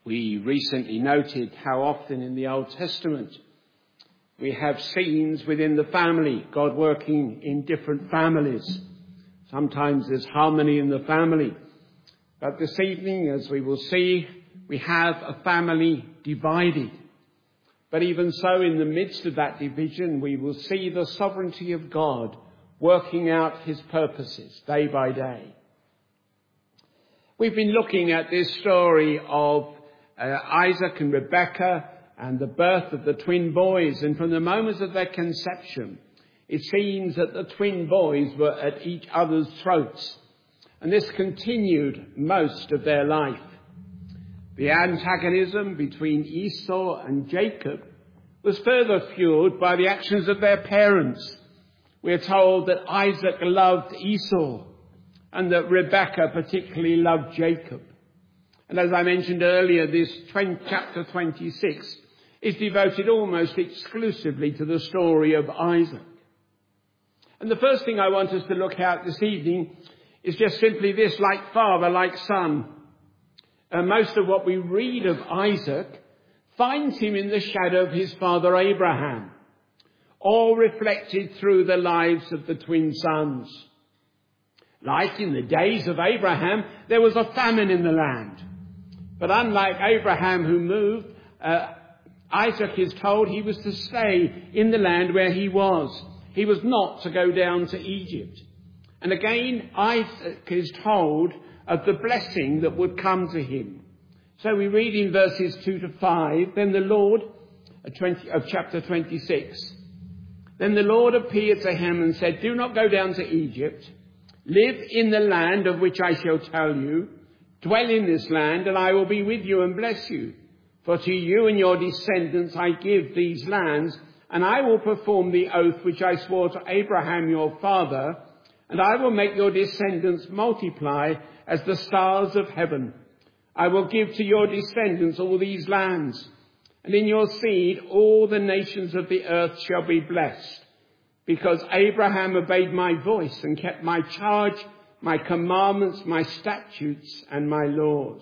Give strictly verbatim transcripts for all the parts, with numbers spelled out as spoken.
We recently noted how often in the Old Testament we have scenes within the family, God working in different families. Sometimes there's harmony in the family. But this evening, as we will see, we have a family divided. But even so, in the midst of that division, we will see the sovereignty of God working out his purposes day by day. We've been looking at this story of uh, Isaac and Rebekah and the birth of the twin boys. And from the moment of their conception, it seems that the twin boys were at each other's throats. And this continued most of their life. The antagonism between Esau and Jacob was further fueled by the actions of their parents. We're told that Isaac loved Esau and that Rebekah particularly loved Jacob. And as I mentioned earlier, this chapter twenty-six is devoted almost exclusively to the story of Isaac. And the first thing I want us to look at this evening is just simply this: like father, like son. And most of what we read of Isaac finds him in the shadow of his father Abraham, all reflected through the lives of the twin sons. Like in the days of Abraham, there was a famine in the land. But unlike Abraham, who moved, uh, Isaac is told he was to stay in the land where he was. He was not to go down to Egypt. And again, Isaac is told of the blessing that would come to him. So we read in verses two to five, then the Lord, of chapter twenty-six, then the Lord appeared to him and said, do not go down to Egypt. Live in the land of which I shall tell you. Dwell in this land, and I will be with you and bless you. For to you and your descendants I give these lands, and I will perform the oath which I swore to Abraham your father, and I will make your descendants multiply as the stars of heaven. I will give to your descendants all these lands, and in your seed all the nations of the earth shall be blessed, because Abraham obeyed my voice and kept my charge, my commandments, my statutes, and my laws.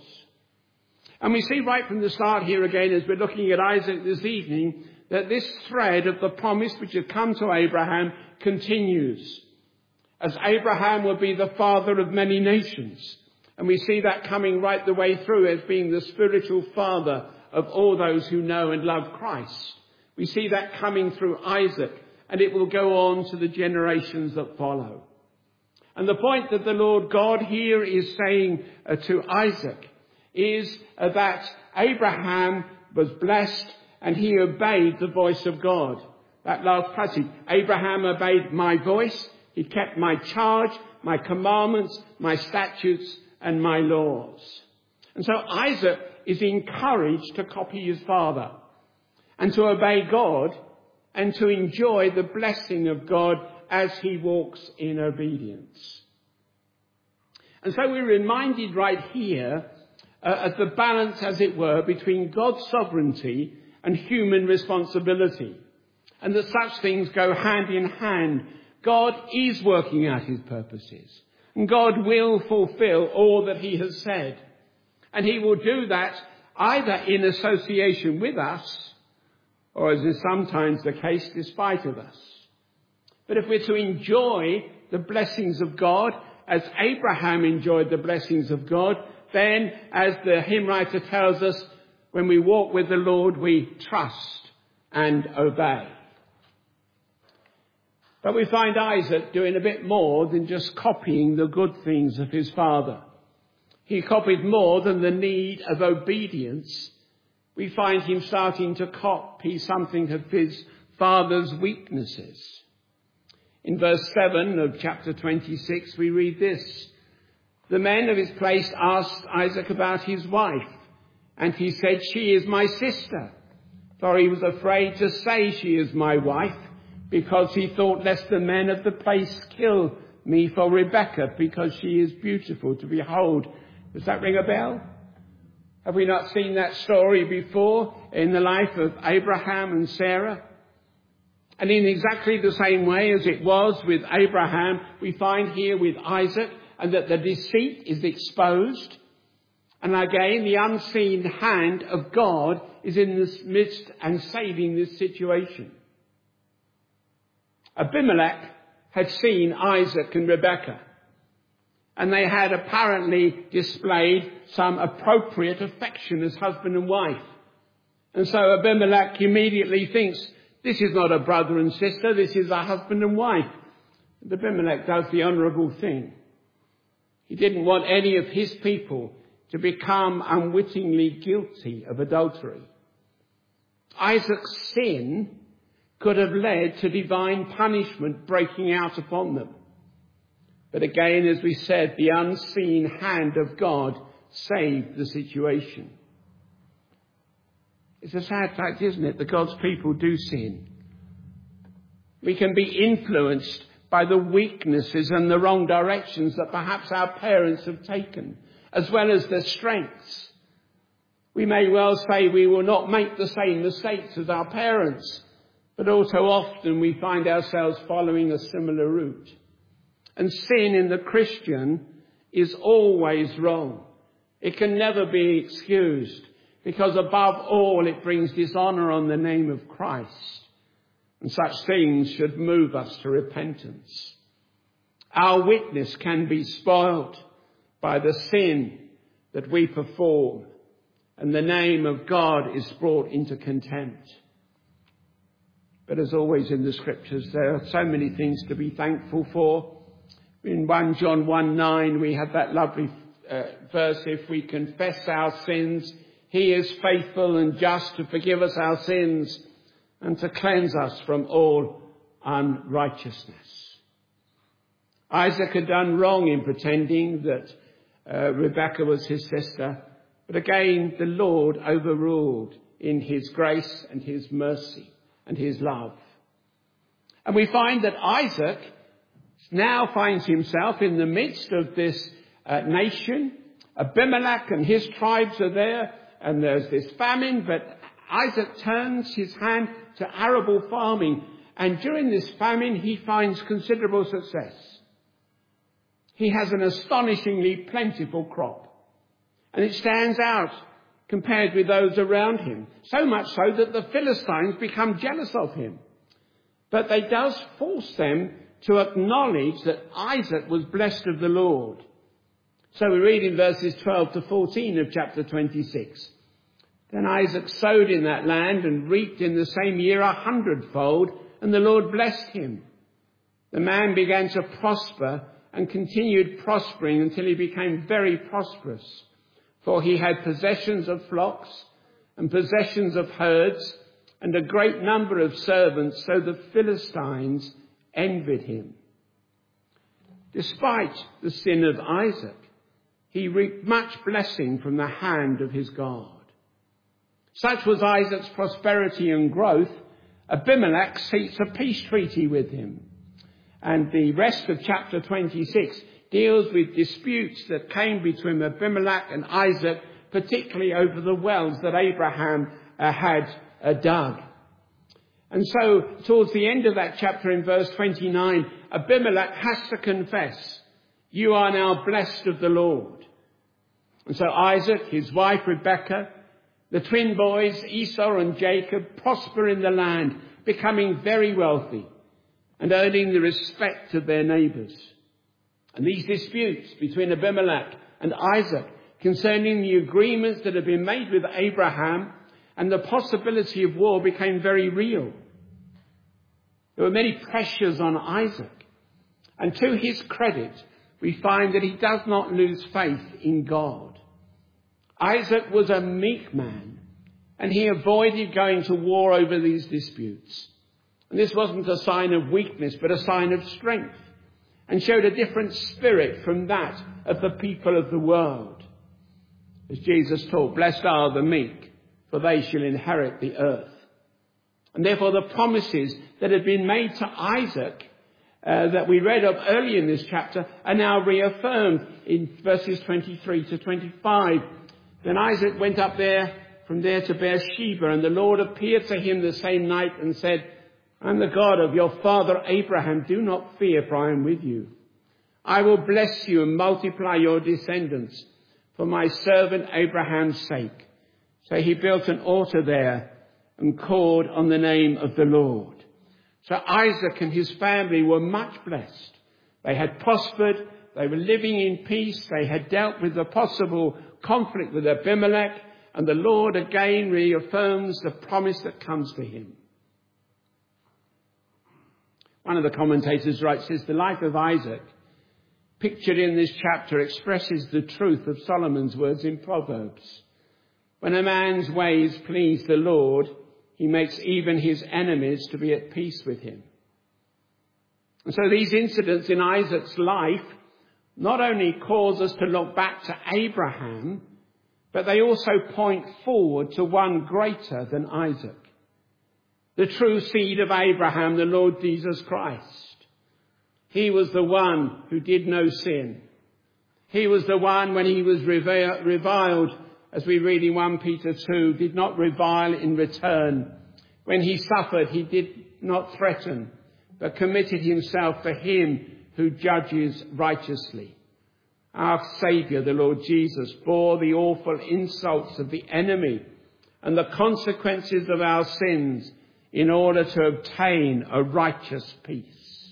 And we see right from the start here again, as we're looking at Isaac this evening, that this thread of the promise which had come to Abraham continues. As Abraham will be the father of many nations. And we see that coming right the way through as being the spiritual father of all those who know and love Christ. We see that coming through Isaac, and it will go on to the generations that follow. And the point that the Lord God here is saying uh, to Isaac is uh, that Abraham was blessed and he obeyed the voice of God. That last passage, Abraham obeyed my voice. He kept my charge, my commandments, my statutes, and my laws. And so Isaac is encouraged to copy his father and to obey God and to enjoy the blessing of God as he walks in obedience. And so we're reminded right here uh, of the balance, as it were, between God's sovereignty and human responsibility, and that such things go hand in hand. God is working out his purposes, and God will fulfill all that he has said. And he will do that either in association with us, or as is sometimes the case, despite of us. But if we're to enjoy the blessings of God, as Abraham enjoyed the blessings of God, then, as the hymn writer tells us, when we walk with the Lord, we trust and obey. But we find Isaac doing a bit more than just copying the good things of his father. He copied more than the need of obedience. We find him starting to copy something of his father's weaknesses. In verse seven of chapter twenty-six, we read this. The men of his place asked Isaac about his wife, and he said, she is my sister. For he was afraid to say she is my wife, because he thought lest the men of the place kill me for Rebekah, because she is beautiful to behold. Does that ring a bell? Have we not seen that story before in the life of Abraham and Sarah? And in exactly the same way as it was with Abraham, we find here with Isaac, and that the deceit is exposed. And again, the unseen hand of God is in the midst and saving this situation. Abimelech had seen Isaac and Rebekah, and they had apparently displayed some appropriate affection as husband and wife. And so Abimelech immediately thinks, this is not a brother and sister, this is a husband and wife. And Abimelech does the honourable thing. He didn't want any of his people to become unwittingly guilty of adultery. Isaac's sin could have led to divine punishment breaking out upon them. But again, as we said, the unseen hand of God saved the situation. It's a sad fact, isn't it, that God's people do sin. We can be influenced by the weaknesses and the wrong directions that perhaps our parents have taken, as well as their strengths. We may well say we will not make the same mistakes as our parents, but also often we find ourselves following a similar route. And sin in the Christian is always wrong. It can never be excused, because above all it brings dishonour on the name of Christ. And such things should move us to repentance. Our witness can be spoiled by the sin that we perform, and the name of God is brought into contempt. But as always in the Scriptures, there are so many things to be thankful for. In First John one nine, we have that lovely uh, verse, if we confess our sins, he is faithful and just to forgive us our sins and to cleanse us from all unrighteousness. Isaac had done wrong in pretending that uh, Rebekah was his sister, but again the Lord overruled in his grace and his mercy and his love. And we find that Isaac now finds himself in the midst of this uh, nation. Abimelech and his tribes are there, and there's this famine, but Isaac turns his hand to arable farming, and during this famine he finds considerable success. He has an astonishingly plentiful crop, and it stands out compared with those around him, so much so that the Philistines become jealous of him. But they does force them to acknowledge that Isaac was blessed of the Lord. So we read in verses twelve to fourteen of chapter twenty-six. Then Isaac sowed in that land and reaped in the same year a hundredfold, and the Lord blessed him. The man began to prosper and continued prospering until he became very prosperous, for he had possessions of flocks and possessions of herds and a great number of servants, so the Philistines envied him. Despite the sin of Isaac, he reaped much blessing from the hand of his God. Such was Isaac's prosperity and growth. Abimelech seeks a peace treaty with him. And the rest of chapter twenty-six deals with disputes that came between Abimelech and Isaac, particularly over the wells that Abraham uh, had uh, dug. And so, towards the end of that chapter in verse twenty-nine, Abimelech has to confess, you are now blessed of the Lord. And so Isaac, his wife Rebekah, the twin boys Esau and Jacob prosper in the land, becoming very wealthy and earning the respect of their neighbours. And these disputes between Abimelech and Isaac concerning the agreements that had been made with Abraham and the possibility of war became very real. There were many pressures on Isaac. And to his credit, we find that he does not lose faith in God. Isaac was a meek man, and he avoided going to war over these disputes. And this wasn't a sign of weakness, but a sign of strength, and showed a different spirit from that of the people of the world. As Jesus taught, blessed are the meek, for they shall inherit the earth. And therefore the promises that had been made to Isaac uh, that we read of early in this chapter are now reaffirmed in verses twenty-three to twenty-five. Then Isaac went up there, from there to Beersheba, and the Lord appeared to him the same night and said, I am the God of your father Abraham. Do not fear, for I am with you. I will bless you and multiply your descendants. for my servant Abraham's sake. So he built an altar there and called on the name of the Lord. So Isaac and his family were much blessed. They had prospered. They were living in peace. They had dealt with the possible conflict with Abimelech. And the Lord again reaffirms the promise that comes to him. One of the commentators writes, says, the life of Isaac, pictured in this chapter, expresses the truth of Solomon's words in Proverbs. When a man's ways please the Lord, he makes even his enemies to be at peace with him. And so these incidents in Isaac's life not only cause us to look back to Abraham, but they also point forward to one greater than Isaac. The true seed of Abraham, the Lord Jesus Christ. He was the one who did no sin. He was the one, when he was reviled, as we read in First Peter two, did not revile in return. When he suffered, he did not threaten, but committed himself for him who judges righteously. Our Saviour, the Lord Jesus, bore the awful insults of the enemy and the consequences of our sins in order to obtain a righteous peace.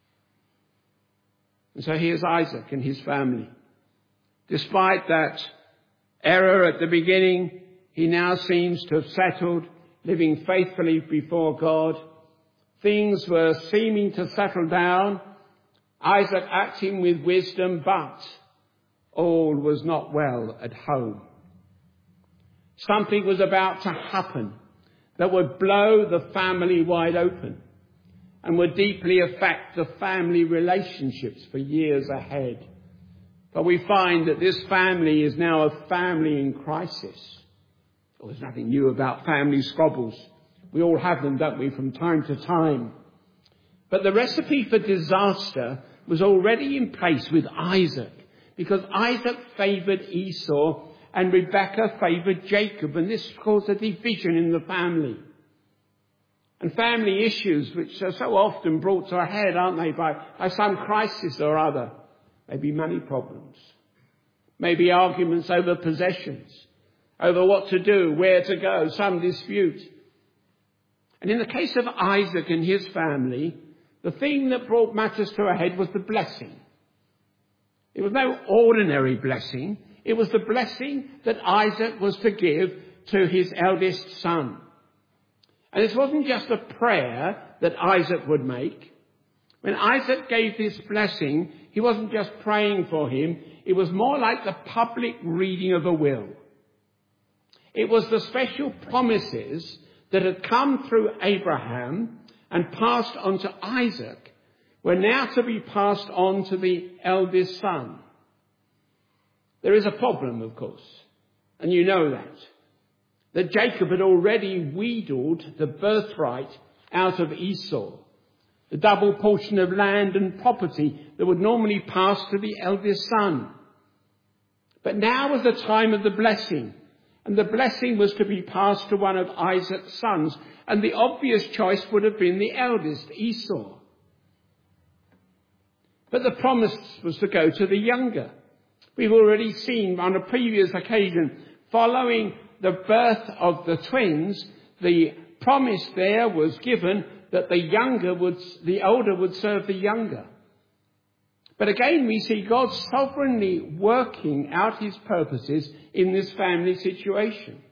And so here's Isaac and his family. Despite that error at the beginning, he now seems to have settled, living faithfully before God. Things were seeming to settle down, Isaac acting with wisdom, but all was not well at home. Something was about to happen that would blow the family wide open and would deeply affect the family relationships for years ahead. But we find that this family is now a family in crisis. Well, there's nothing new about family squabbles. We all have them, don't we, from time to time. But the recipe for disaster was already in place with Isaac, because Isaac favoured Esau and Rebekah favoured Jacob, and this caused a division in the family. And family issues, which are so often brought to a head, aren't they, by, by some crisis or other. Maybe money problems, maybe arguments over possessions, over what to do, where to go, some dispute. And in the case of Isaac and his family, the thing that brought matters to a head was the blessing. It was no ordinary blessing. It was the blessing that Isaac was to give to his eldest son. And this wasn't just a prayer that Isaac would make. When Isaac gave this blessing, he wasn't just praying for him. It was more like the public reading of a will. It was the special promises that had come through Abraham and passed on to Isaac were now to be passed on to the eldest son. There is a problem, of course, and you know that, that Jacob had already wheedled the birthright out of Esau, the double portion of land and property that would normally pass to the eldest son. But now was the time of the blessing, and the blessing was to be passed to one of Isaac's sons, and the obvious choice would have been the eldest, Esau. But the promise was to go to the younger. We've already seen on a previous occasion, following the birth of the twins, the promise there was given that the younger would, the older would serve the younger. But again, we see God sovereignly working out his purposes in this family situation.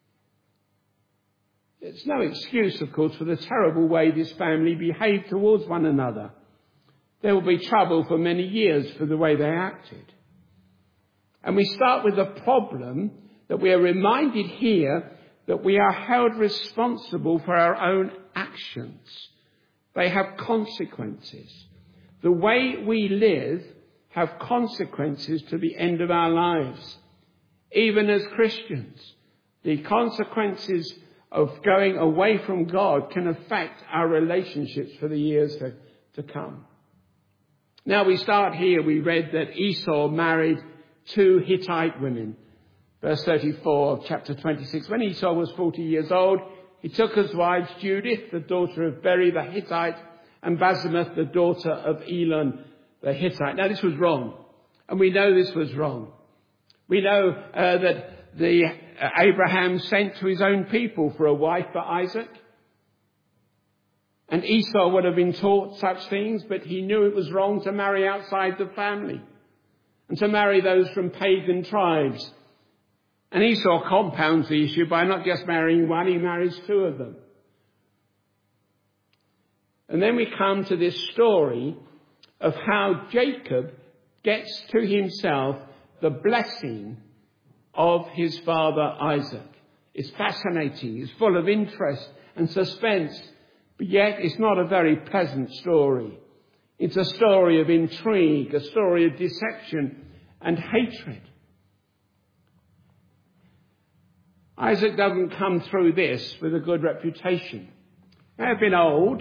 It's no excuse, of course, for the terrible way this family behaved towards one another. There will be trouble for many years for the way they acted. And we start with the problem that we are reminded here that we are held responsible for our own actions. They have consequences. The way we live have consequences to the end of our lives. Even as Christians, the consequences of going away from God can affect our relationships for the years to, to come. Now we start here. We read that Esau married two Hittite women. Verse thirty-four of chapter twenty-six. When Esau was forty years old, he took as wives Judith, the daughter of Beri the Hittite, and Basemath, the daughter of Elon the Hittite. Now this was wrong. And we know this was wrong. We know uh, that the uh, Abraham sent to his own people for a wife for Isaac. And Esau would have been taught such things, but he knew it was wrong to marry outside the family and to marry those from pagan tribes. And Esau compounds the issue by not just marrying one, he marries two of them. And then we come to this story of how Jacob gets to himself the blessing of his father Isaac. It's fascinating, it's full of interest and suspense, but yet it's not a very pleasant story. It's a story of intrigue, a story of deception and hatred. Isaac doesn't come through this with a good reputation. He may have been old.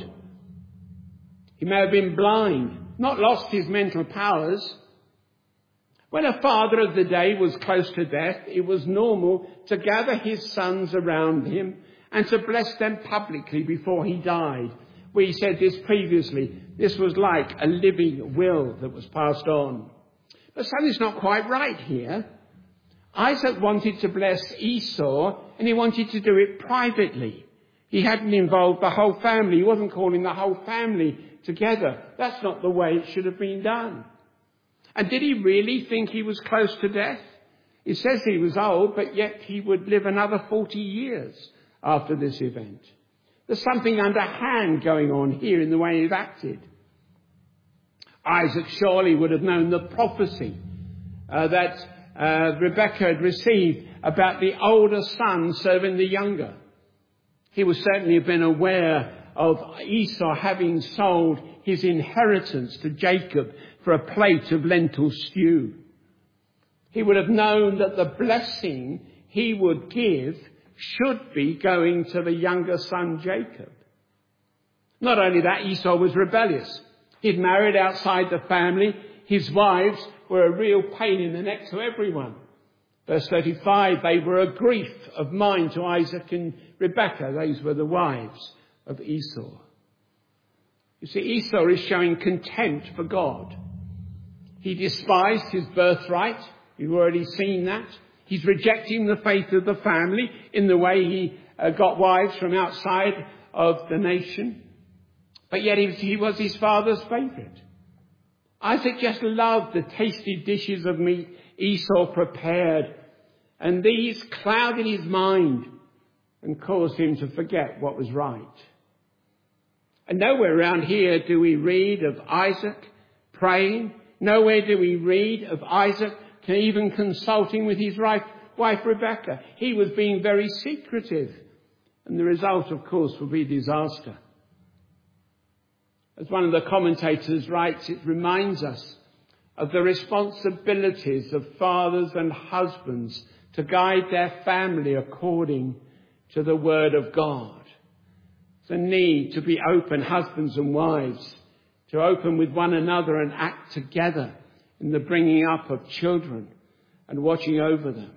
He may have been blind, not lost his mental powers. When a father of the day was close to death, it was normal to gather his sons around him and to bless them publicly before he died. We said this previously. This was like a living will that was passed on. But something's not quite right here. Isaac wanted to bless Esau, and he wanted to do it privately. He hadn't involved the whole family. He wasn't calling the whole family together. That's not the way it should have been done. And did he really think he was close to death? It says he was old, but yet he would live another forty years after this event. There's something underhand going on here in the way he's acted. Isaac surely would have known the prophecy uh, that uh, Rebekah had received about the older son serving the younger. He would certainly have been aware of Esau having sold his inheritance to Jacob for a plate of lentil stew. He would have known that the blessing he would give should be going to the younger son Jacob. Not only that, Esau was rebellious. He'd married outside the family. His wives were a real pain in the neck to everyone. Verse thirty-five, they were a grief of mind to Isaac and Rebekah. Those were the wives of Esau. You see, Esau is showing contempt for God. He despised his birthright. You've already seen that. He's rejecting the faith of the family in the way he uh, got wives from outside of the nation. But yet he was, he was his father's favourite. Isaac just loved the tasty dishes of meat Esau prepared, and these clouded his mind and caused him to forget what was right. And nowhere around here do we read of Isaac praying. Nowhere do we read of Isaac even consulting with his wife Rebekah. He was being very secretive. And the result, of course, will be disaster. As one of the commentators writes, it reminds us of the responsibilities of fathers and husbands to guide their family according to the word of God. The need to be open, husbands and wives, to open with one another and act together in the bringing up of children and watching over them.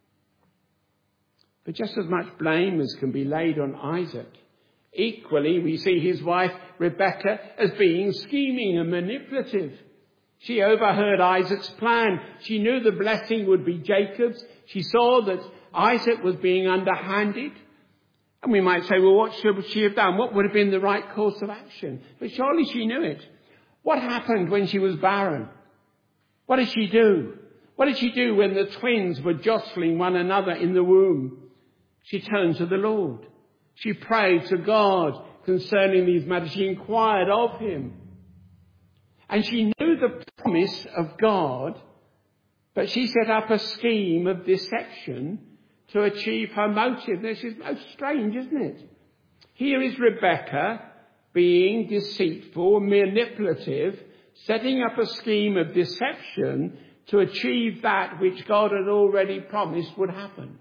But just as much blame as can be laid on Isaac, equally we see his wife Rebekah as being scheming and manipulative. She overheard Isaac's plan. She knew the blessing would be Jacob's. She saw that Isaac was being underhanded. And we might say, well, what should she have done? What would have been the right course of action? But surely she knew it. What happened when she was barren? What did she do? What did she do when the twins were jostling one another in the womb? She turned to the Lord. She prayed to God concerning these matters. She inquired of him. And she knew the promise of God, but she set up a scheme of deception to achieve her motive. This is most strange, isn't it? Here is Rebekah being deceitful, manipulative, setting up a scheme of deception to achieve that which God had already promised would happen.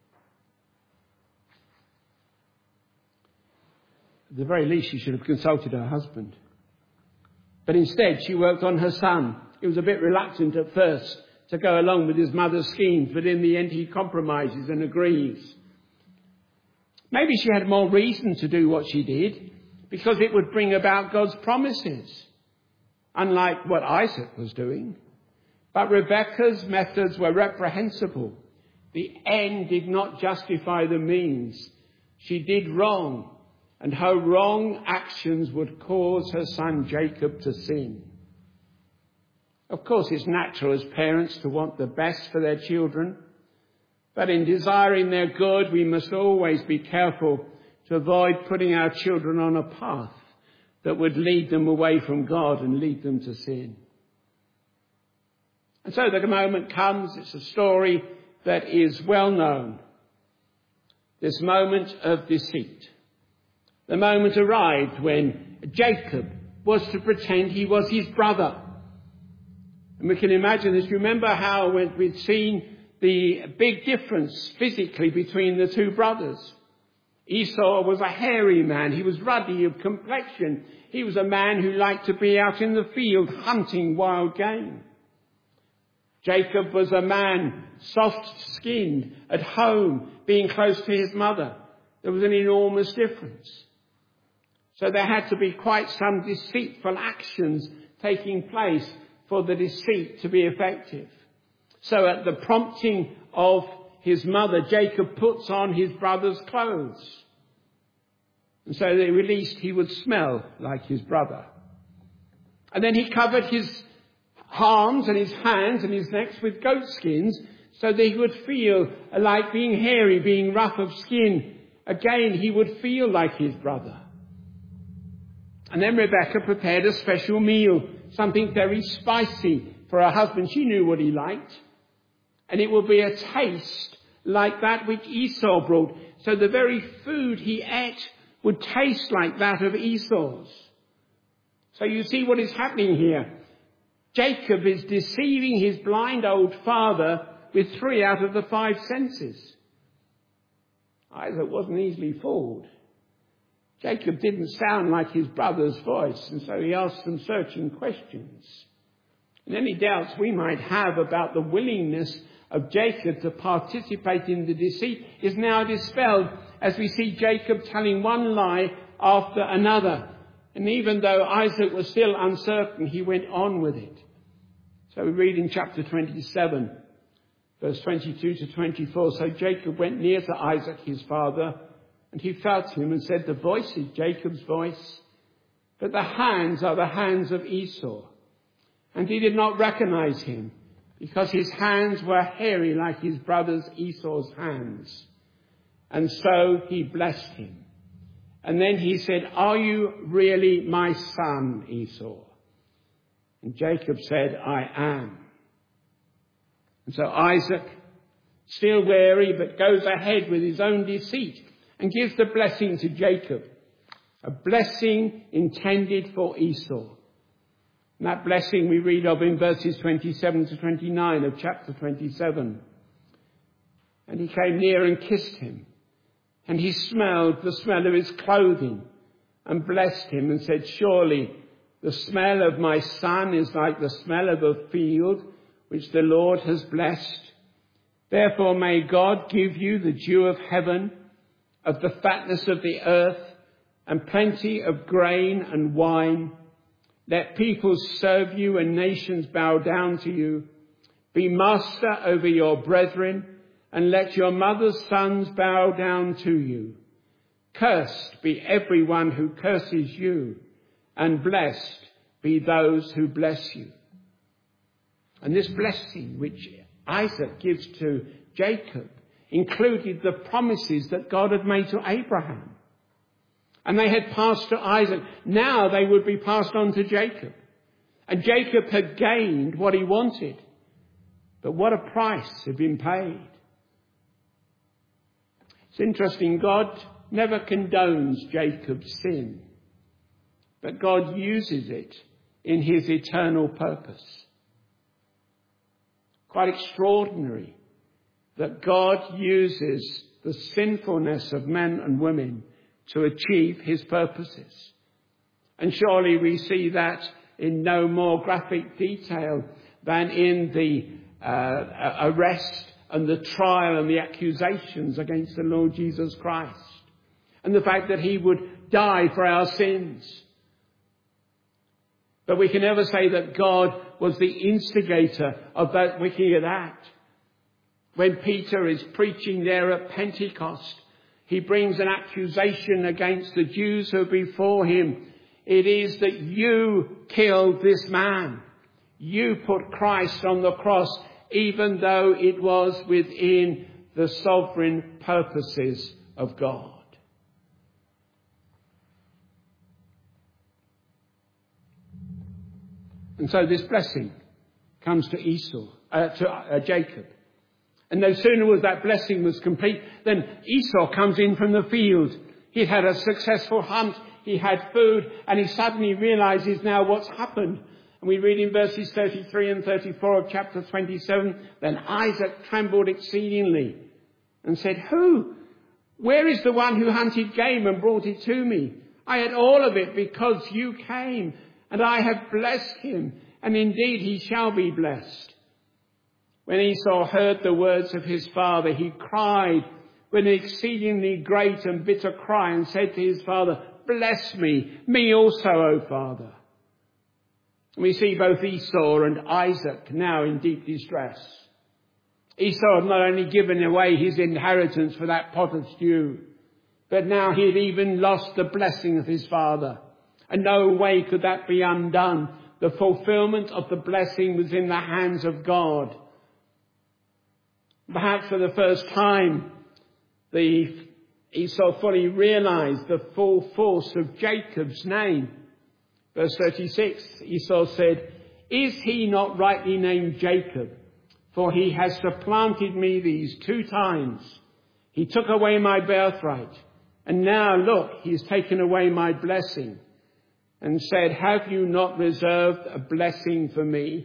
At the very least, she should have consulted her husband. But instead, she worked on her son. He was a bit reluctant at first to go along with his mother's schemes, but in the end he compromises and agrees. Maybe she had more reason to do what she did, because it would bring about God's promises, unlike what Isaac was doing. But Rebekah's methods were reprehensible. The end did not justify the means. She did wrong, and her wrong actions would cause her son Jacob to sin. Of course, it's natural as parents to want the best for their children, but in desiring their good, we must always be careful to avoid putting our children on a path that would lead them away from God and lead them to sin. And so the moment comes, it's a story that is well known. This moment of deceit. The moment arrived when Jacob was to pretend he was his brother. And we can imagine this. Remember how we'd seen the big difference physically between the two brothers. Esau was a hairy man. He was ruddy of complexion. He was a man who liked to be out in the field hunting wild game. Jacob was a man soft-skinned, at home, being close to his mother. There was an enormous difference. So there had to be quite some deceitful actions taking place for the deceit to be effective. So at the prompting of his mother, Jacob puts on his brother's clothes. And so that at least he would smell like his brother. And then he covered his arms and his hands and his necks with goat skins so that he would feel like being hairy, being rough of skin. Again, he would feel like his brother. And then Rebekah prepared a special meal, something very spicy for her husband. She knew what he liked. And it would be a taste like that which Esau brought. So the very food he ate would taste like that of Esau's. So you see what is happening here. Jacob is deceiving his blind old father with three out of the five senses. Isaac wasn't easily fooled. Jacob didn't sound like his brother's voice, and so he asked some searching questions. And any doubts we might have about the willingness of Jacob to participate in the deceit is now dispelled as we see Jacob telling one lie after another. And even though Isaac was still uncertain, he went on with it. So we read in chapter twenty-seven, verse twenty-two to twenty-four, so Jacob went near to Isaac his father, and he felt him and said, the voice is Jacob's voice, but the hands are the hands of Esau. And he did not recognize him, because his hands were hairy like his brother's Esau's hands. And so he blessed him. And then he said, are you really my son, Esau? And Jacob said, I am. And so Isaac, still wary, but goes ahead with his own deceit and gives the blessing to Jacob, a blessing intended for Esau. And that blessing we read of in verses twenty-seven to twenty-nine of chapter twenty-seven. And he came near and kissed him, and he smelled the smell of his clothing and blessed him and said, surely the smell of my son is like the smell of a field which the Lord has blessed. Therefore may God give you the dew of heaven, of the fatness of the earth, and plenty of grain and wine. Let peoples serve you and nations bow down to you. Be master over your brethren, and let your mother's sons bow down to you. Cursed be everyone who curses you, and blessed be those who bless you. And this blessing which Isaac gives to Jacob included the promises that God had made to Abraham. And they had passed to Isaac. Now they would be passed on to Jacob. And Jacob had gained what he wanted. But what a price had been paid. It's interesting, God never condones Jacob's sin. But God uses it in his eternal purpose. Quite extraordinary that God uses the sinfulness of men and women to achieve his purposes. And surely we see that in no more graphic detail than in the uh, arrest and the trial and the accusations against the Lord Jesus Christ. And the fact that he would die for our sins. But we can never say that God was the instigator of that wicked act. When Peter is preaching there at Pentecost, he brings an accusation against the Jews who are before him. It is that you killed this man. You put Christ on the cross, even though it was within the sovereign purposes of God. And so this blessing comes to Esau, uh, to uh, Jacob. And no sooner was that blessing was complete than Esau comes in from the field. He'd had a successful hunt, he had food, and he suddenly realizes now what's happened. And we read in verses thirty-three and thirty-four of chapter twenty-seven, then Isaac trembled exceedingly and said, Who? Where is the one who hunted game and brought it to me? I had all of it because you came, and I have blessed him, and indeed he shall be blessed. When Esau heard the words of his father, he cried with an exceedingly great and bitter cry and said to his father, Bless me, me also, O father. We see both Esau and Isaac now in deep distress. Esau had not only given away his inheritance for that pot of stew, but now he had even lost the blessing of his father. And no way could that be undone. The fulfillment of the blessing was in the hands of God. Perhaps for the first time, the Esau fully realized the full force of Jacob's name. Verse thirty-six, Esau said, Is he not rightly named Jacob? For he has supplanted me these two times. He took away my birthright, and now look, he has taken away my blessing. And said, Have you not reserved a blessing for me?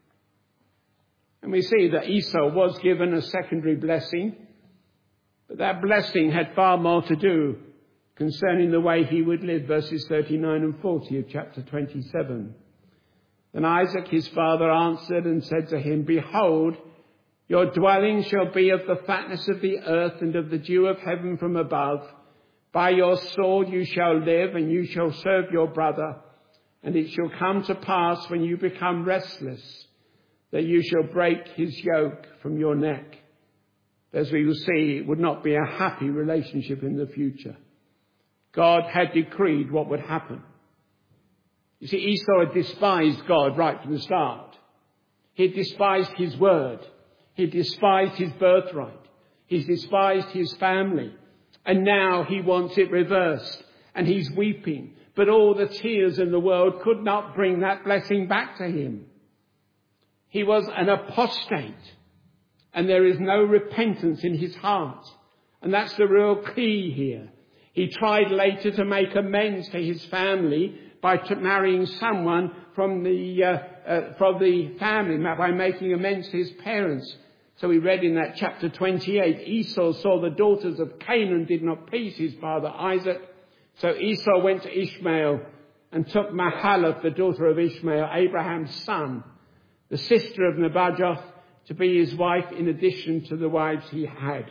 And we see that Esau was given a secondary blessing, but that blessing had far more to do concerning the way he would live, verses thirty-nine and forty of chapter twenty-seven. Then Isaac his father answered and said to him, Behold, your dwelling shall be of the fatness of the earth and of the dew of heaven from above. By your sword you shall live, and you shall serve your brother. And it shall come to pass when you become restless, that you shall break his yoke from your neck. As we will see, it would not be a happy relationship in the future. God had decreed what would happen. You see, Esau had despised God right from the start. He despised his word. He despised his birthright. He despised his family. And now he wants it reversed. And he's weeping. But all the tears in the world could not bring that blessing back to him. He was an apostate. And there is no repentance in his heart. And that's the real key here. He tried later to make amends to his family by t- marrying someone from the, uh, uh, from the family, by making amends to his parents. So we read in that chapter twenty-eight, Esau saw the daughters of Canaan did not please his father Isaac. So Esau went to Ishmael and took Mahalath, the daughter of Ishmael, Abraham's son, the sister of Nebajoth, to be his wife in addition to the wives he had.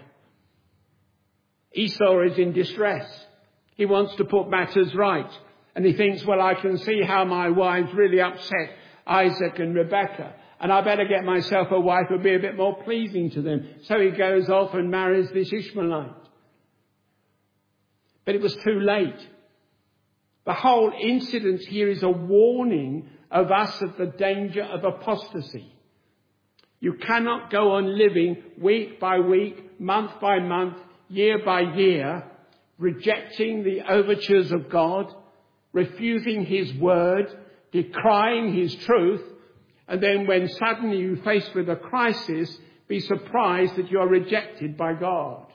Esau is in distress. He wants to put matters right. And he thinks, well, I can see how my wives really upset Isaac and Rebekah. And I better get myself a wife who will be a bit more pleasing to them. So he goes off and marries this Ishmaelite. But it was too late. The whole incident here is a warning of us of the danger of apostasy. You cannot go on living week by week, month by month, year by year, rejecting the overtures of God, refusing his word, decrying his truth, and then when suddenly you're faced with a crisis, be surprised that you are rejected by God.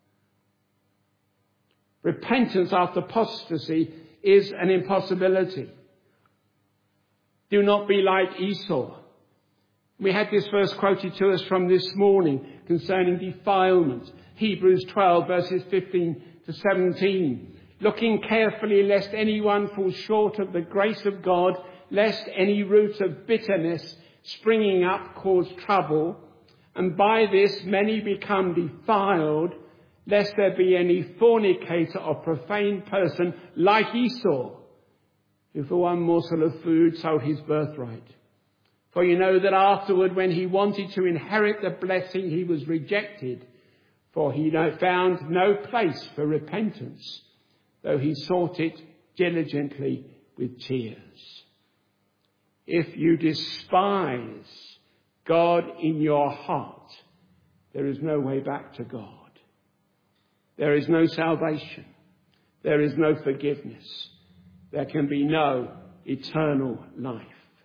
Repentance after apostasy is an impossibility. Do not be like Esau. We had this verse quoted to us from this morning concerning defilement. Hebrews twelve verses fifteen to seventeen. Looking carefully lest anyone fall short of the grace of God, lest any root of bitterness springing up cause trouble, and by this many become defiled, lest there be any fornicator or profane person like Esau, who for one morsel of food sold his birthright. For you know that afterward, when he wanted to inherit the blessing, he was rejected, for he found no place for repentance, though he sought it diligently with tears. If you despise God in your heart, there is no way back to God. There is no salvation. There is no forgiveness. There can be no eternal life.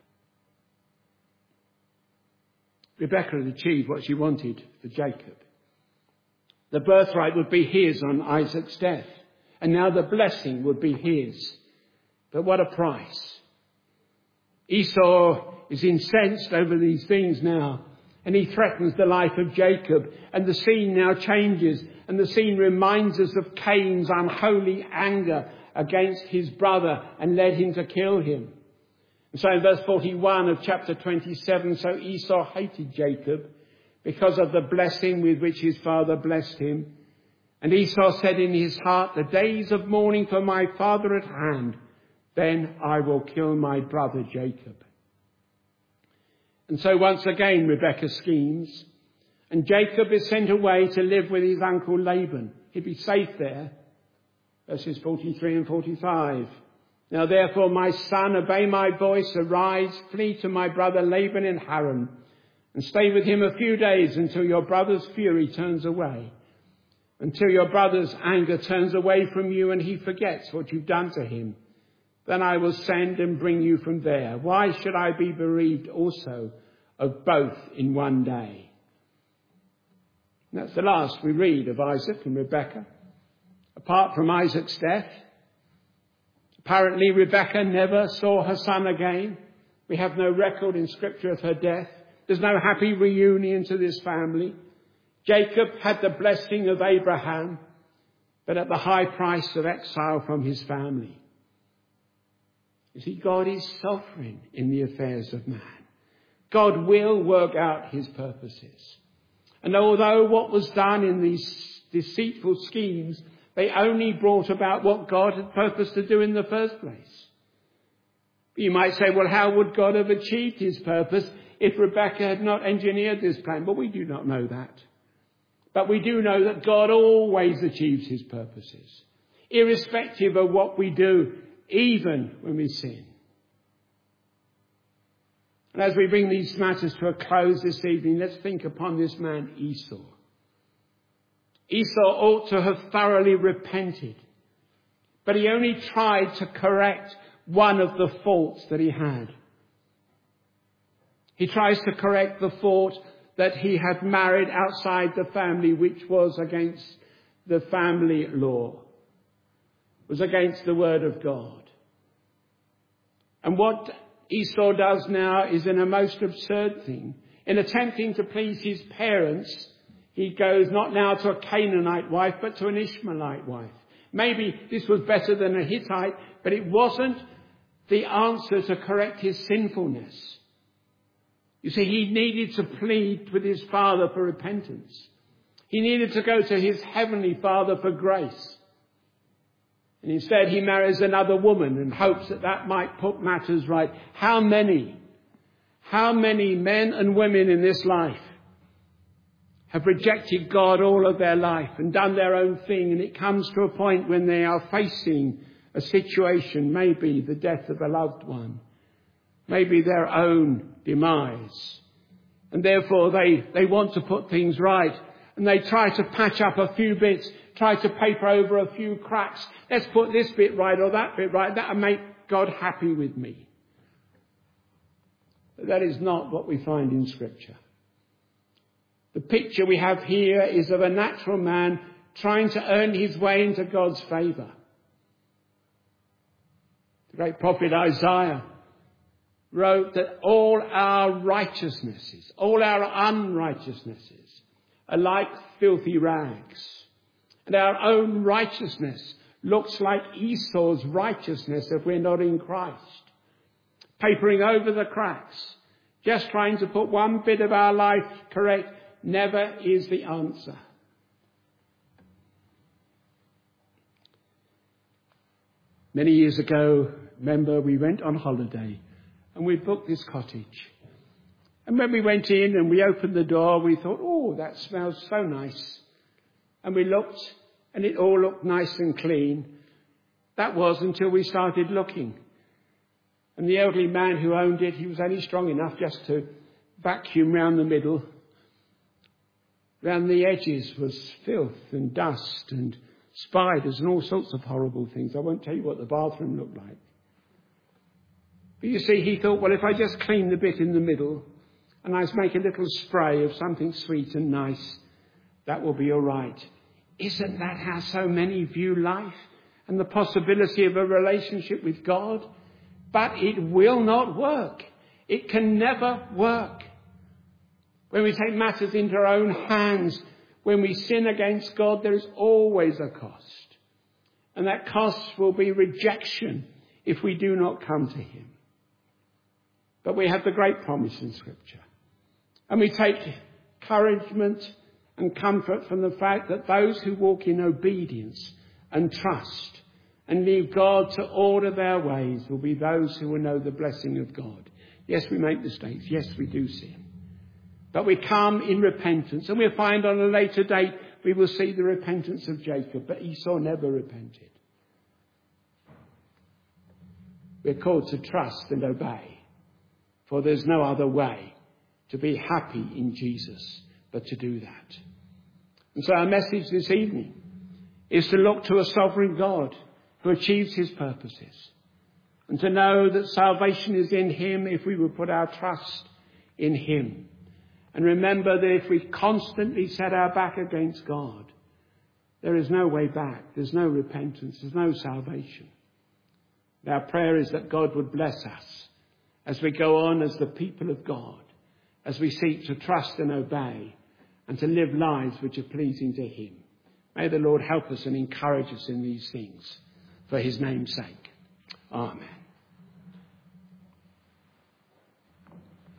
Rebekah had achieved what she wanted for Jacob. The birthright would be his on Isaac's death, and now the blessing would be his. But what a price. Esau is incensed over these things now, and he threatens the life of Jacob, and the scene now changes, and the scene reminds us of Cain's unholy anger against his brother and led him to kill him. And so in verse forty-one of chapter twenty-seven, so Esau hated Jacob because of the blessing with which his father blessed him. And Esau said in his heart, the days of mourning for my father at hand, then I will kill my brother Jacob. And so once again Rebekah schemes, and Jacob is sent away to live with his uncle Laban. He'd be safe there. Verses forty-three and forty-five. Now therefore, my son, obey my voice, arise, flee to my brother Laban in Haran, and stay with him a few days until your brother's fury turns away, until your brother's anger turns away from you and he forgets what you've done to him. Then I will send and bring you from there. Why should I be bereaved also of both in one day? And that's the last we read of Isaac and Rebekah. Apart from Isaac's death, apparently Rebekah never saw her son again. We have no record in Scripture of her death. There's no happy reunion to this family. Jacob had the blessing of Abraham, but at the high price of exile from his family. You see, God is sovereign in the affairs of man. God will work out his purposes. And although what was done in these deceitful schemes, they only brought about what God had purposed to do in the first place. You might say, well, how would God have achieved his purpose if Rebekah had not engineered this plan? Well, we do not know that. But we do know that God always achieves his purposes, irrespective of what we do, even when we sin. And as we bring these matters to a close this evening, let's think upon this man Esau. Esau ought to have thoroughly repented, but he only tried to correct one of the faults that he had. He tries to correct the fault that he had married outside the family, which was against the family law, was against the word of God. And what Esau does now is in a most absurd thing. In attempting to please his parents, he goes not now to a Canaanite wife, but to an Ishmaelite wife. Maybe this was better than a Hittite, but it wasn't the answer to correct his sinfulness. You see, he needed to plead with his father for repentance. He needed to go to his heavenly Father for grace. And instead he marries another woman and hopes that that might put matters right. How many, how many men and women in this life have rejected God all of their life and done their own thing, and it comes to a point when they are facing a situation, maybe the death of a loved one, maybe their own demise, and therefore they, they want to put things right, and they try to patch up a few bits, try to paper over a few cracks. Let's put this bit right or that bit right. That'll make God happy with me. But that is not what we find in Scripture. The picture we have here is of a natural man trying to earn his way into God's favour. The great prophet Isaiah wrote that all our righteousnesses, all our unrighteousnesses are like filthy rags. And our own righteousness looks like Esau's righteousness if we're not in Christ. Papering over the cracks, just trying to put one bit of our life correct, never is the answer. Many years ago, remember we went on holiday and we booked this cottage. And when we went in and we opened the door, we thought, oh, that smells so nice. And we looked and it all looked nice and clean. That was until we started looking. And the elderly man who owned it, he was only strong enough just to vacuum round the middle. Round the edges was filth and dust and spiders and all sorts of horrible things. I won't tell you what the bathroom looked like. But you see, he thought, well, if I just clean the bit in the middle and I make a little spray of something sweet and nice, that will be all right. Isn't that how so many view life and the possibility of a relationship with God? But it will not work. It can never work. When we take matters into our own hands, when we sin against God, there is always a cost. And that cost will be rejection if we do not come to him. But we have the great promise in Scripture. And we take encouragement and comfort from the fact that those who walk in obedience and trust and leave God to order their ways will be those who will know the blessing of God. Yes, we make mistakes. Yes, we do sin. But we come in repentance. And we'll find on a later date we will see the repentance of Jacob. But Esau never repented. We're called to trust and obey. For there's no other way to be happy in Jesus but to do that. And so our message this evening is to look to a sovereign God who achieves his purposes. And to know that salvation is in him if we will put our trust in him. And remember that if we constantly set our back against God, there is no way back. There's no repentance. There's no salvation. Our prayer is that God would bless us as we go on as the people of God, as we seek to trust and obey and to live lives which are pleasing to him. May the Lord help us and encourage us in these things for his name's sake. Amen.